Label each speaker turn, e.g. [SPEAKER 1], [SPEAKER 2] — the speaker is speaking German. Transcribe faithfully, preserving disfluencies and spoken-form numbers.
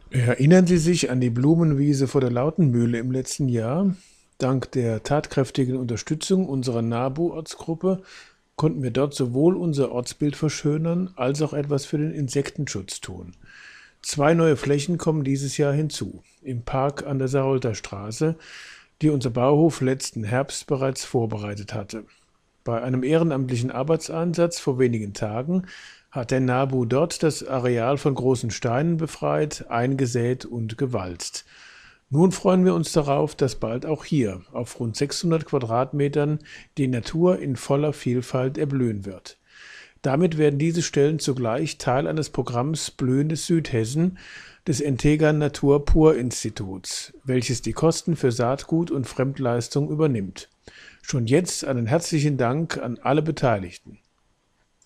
[SPEAKER 1] Erinnern Sie sich an die Blumenwiese vor der Lautenmühle im letzten Jahr? Dank der tatkräftigen Unterstützung unserer NABU-Ortsgruppe konnten wir dort sowohl unser Ortsbild verschönern als auch etwas für den Insektenschutz tun. Zwei neue Flächen kommen dieses Jahr hinzu. Im Park an der Sarolter Straße, die unser Bauhof letzten Herbst bereits vorbereitet hatte. Bei einem ehrenamtlichen Arbeitseinsatz vor wenigen Tagen hat der NABU dort das Areal von großen Steinen befreit, eingesät und gewalzt. Nun freuen wir uns darauf, dass bald auch hier auf rund sechshundert Quadratmetern die Natur in voller Vielfalt erblühen wird. Damit werden diese Stellen zugleich Teil eines Programms Blühendes Südhessen des Integra Natur Pur Instituts, welches die Kosten für Saatgut und Fremdleistung übernimmt. Schon jetzt einen herzlichen Dank an alle Beteiligten.